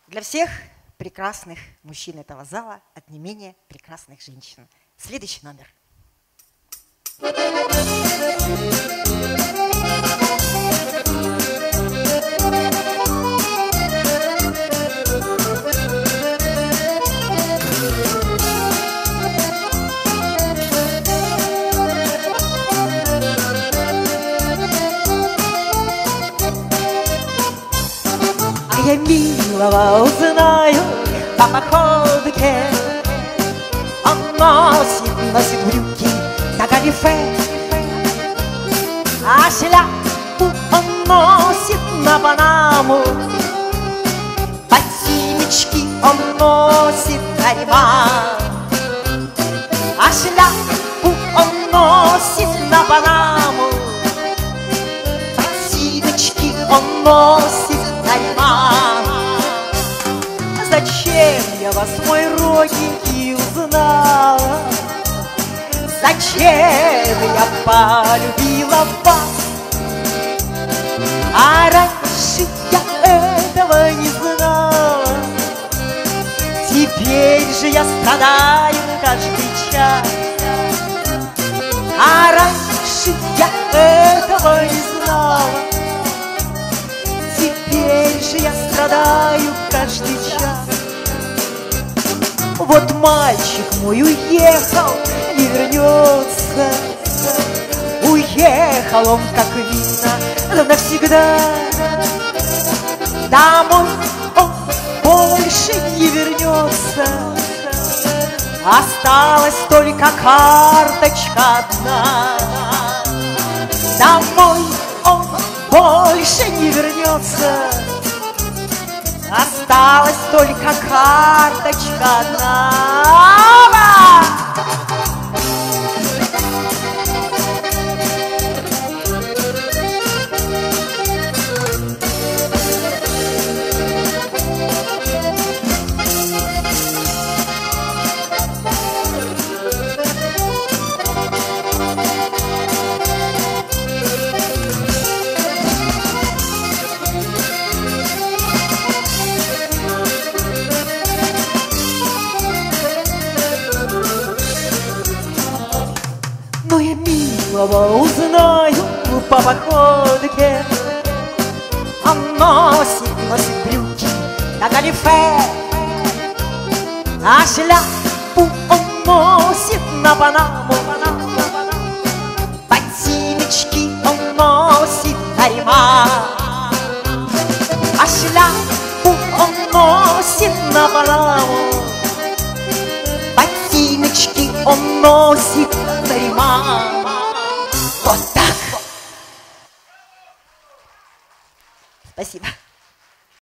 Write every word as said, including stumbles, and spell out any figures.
Для всех прекрасных мужчин этого зала от не менее прекрасных женщин. Следующий номер. Я милого узнаю по походке. Он носит, носит брюки на галифе, а шляпу он носит на панаму. Ботиночки он носит на реман, а шляпу он носит на панаму. Ботиночки он носит на реман. Зачем я вас, мой родненький, узнала? Зачем я полюбила вас? А раньше я этого не знала. Теперь же я страдаю каждый час. А раньше я этого не знала. Теперь же я страдаю каждый час. Вот мальчик мой уехал, не вернется. Уехал он, как видно, навсегда. Домой он больше не вернется. Осталась только карточка одна. Домой он больше не вернется. Осталась только карточка одна. Но я милого узнаю по походке. Он носит, носит брюки на галифе, а шляпу он носит на панаму. Ботиночки он носит на реман, а шляпу он носит на панаму. Ботиночки он носит на реман. Вот так. Спасибо.